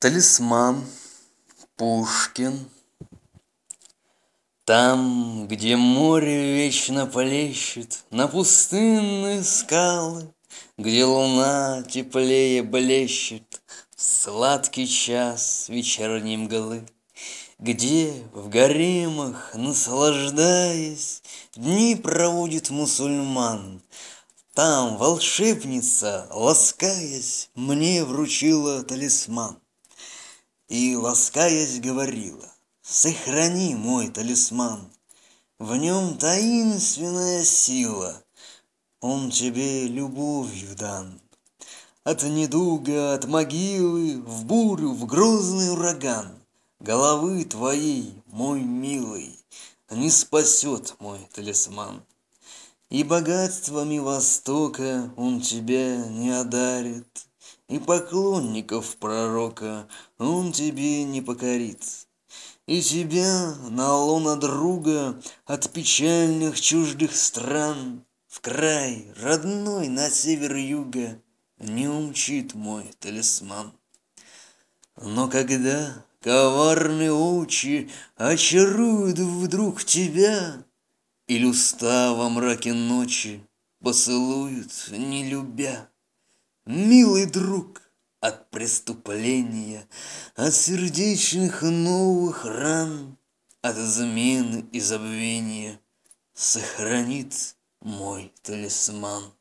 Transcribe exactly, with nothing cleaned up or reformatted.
Талисман, Пушкин. Там, где море вечно плещет на пустынные скалы, где луна теплее блещет в сладкий час вечерней мглы, где в гаремах, наслаждаясь, дни проводит мусульман, там волшебница, ласкаясь, мне вручила талисман. И, ласкаясь, говорила: сохрани мой талисман, в нем таинственная сила, он тебе любовью дан. От недуга, от могилы, в бурю, в грозный ураган головы твоей, мой милый, не спасет мой талисман. И богатствами Востока он тебя не одарит, и поклонников пророка он тебе не покорит, и тебя на лоно друга от печальных чуждых стран в край родной на север юга не умчит мой талисман. Но когда коварные очи очаруют вдруг тебя, или уста во мраке ночи поцелуют, не любя, милый друг, от преступления, от сердечных новых ран, от измены и забвения сохранит мой талисман.